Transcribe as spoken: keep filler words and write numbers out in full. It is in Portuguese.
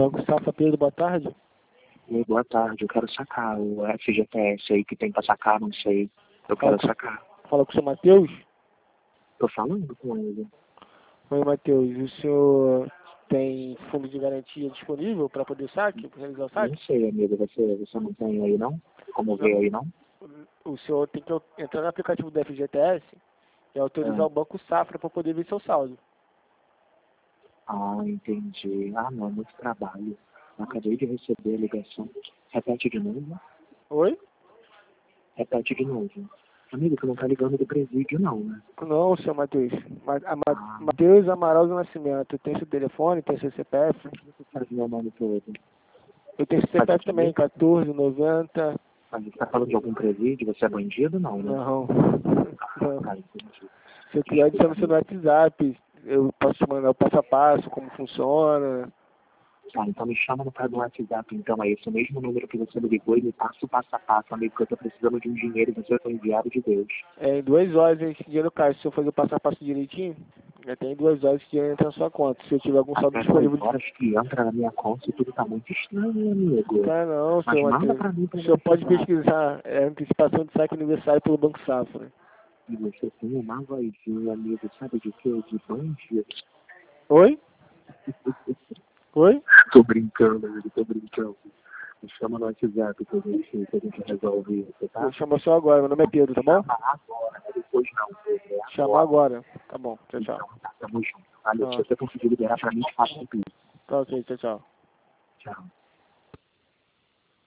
Banco Safra, Pedro, boa tarde. Oi, boa tarde, eu quero sacar o F G T S aí que tem pra sacar, não sei. Eu quero Fala, sacar. fala com o seu Matheus. Tô falando com ele. Oi, Matheus. O senhor tem fundo de garantia disponível para poder saque, para realizar o Não saque? sei, amigo, você, você não tem aí não? Como ver aí não? O senhor tem que entrar no aplicativo do F G T S e autorizar Ah, o Banco Safra para poder ver seu saldo. ah, entendi. Ah, não, muito trabalho. Eu acabei de receber a ligação. Repete de novo. Oi? Repete de novo. Amigo, tu não tá ligando do presídio não, né? Não, seu Matheus. Ma a Ma Ah, Matheus Amaral do Nascimento. Tem seu telefone, tem seu C P F? você faz meu nome todo. Eu tenho seu Faz o C P F também, quê? quatorze, noventa. Mas você tá falando de algum presídio? Você é bandido não, né? Não. Ah, Não. tá, entendi. Se eu quiser Desculpa, adicionar você no amigo. WhatsApp, eu posso te mandar o passo a passo, como funciona. Tá, então me chama no cara do WhatsApp, então é esse o mesmo número que você me ligou e me passa o passo a passo, amigo, que eu tô precisando de um dinheiro e você foi enviado de Deus. É, em duas horas esse dinheiro cai. Se eu fazer o passo a passo direitinho, já tem duas horas esse dinheiro entra na sua conta. Se eu tiver algum saldo Até duas disponível. horas que entra na minha conta e tudo tá muito estranho, amigo. Tá não, Mas seu manda Matheus. pra mim O pelo senhor pode WhatsApp. pesquisar é, antecipação de saque aniversário pelo Banco Safra. E você tem uma vozinha, amigo, sabe de quê? De bandido. Oi? Oi? Tô brincando, amigo, tô brincando. Me chama no WhatsApp que a gente, que a gente resolve isso, tá? Vou chamar o senhor agora. Meu nome é Pedro, tá bom? Chama agora, né? Depois não, Pedro, é Chamar agora. agora. Tá bom. Tchau, tchau. Então tá, tamo junto. Valeu, se Tá, você conseguir liberar pra mim, te faço um pedido. tá ok, tchau, tchau. Tchau.